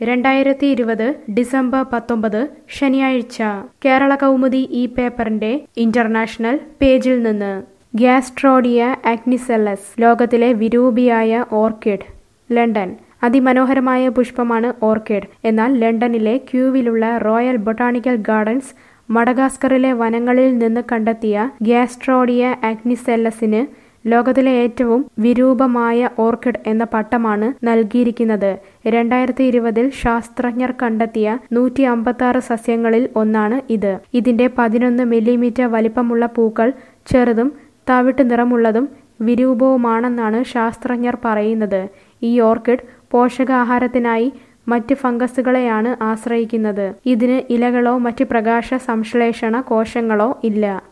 2020 December 19 ശനിയാഴ്ച കേരള കൗമുദി ഈ പേപ്പറിന്റെ ഇന്റർനാഷണൽ പേജിൽ നിന്ന് ഗ്യാസ്ട്രോഡിയ ആഗ്നിസെല്ലസ് ലോകത്തിലെ വിരൂപിയായ ഓർക്കിഡ്. ലണ്ടൻ. അതിമനോഹരമായ പുഷ്പമാണ് ഓർക്കിഡ്. എന്നാൽ ലണ്ടനിലെ ക്യൂവിലുള്ള റോയൽ ബൊട്ടാണിക്കൽ ഗാർഡൻസ് മഡഗാസ്കറിലെ വനങ്ങളിൽ നിന്ന് കണ്ടെത്തിയ ഗ്യാസ്ട്രോഡിയ ആഗ്നിസെല്ലസിന് ലോകത്തിലെ ഏറ്റവും വിരൂപമായ ഓർക്കിഡ് എന്ന പട്ടമാണ് നൽകിയിരിക്കുന്നത്. 2020 ശാസ്ത്രജ്ഞർ കണ്ടെത്തിയ 156 സസ്യങ്ങളിൽ ഒന്നാണ് ഇത്. ഇതിന്റെ 11 മില്ലിമീറ്റർ വലിപ്പമുള്ള പൂക്കൾ ചെറുതും തവിട്ട് നിറമുള്ളതും വിരൂപവുമാണെന്നാണ് ശാസ്ത്രജ്ഞർ പറയുന്നത്. ഈ ഓർക്കിഡ് പോഷകാഹാരത്തിനായി മറ്റ് ഫംഗസുകളെയാണ് ആശ്രയിക്കുന്നത്. ഇതിന് ഇലകളോ മറ്റ് പ്രകാശ സംശ്ലേഷണ കോശങ്ങളോ ഇല്ല.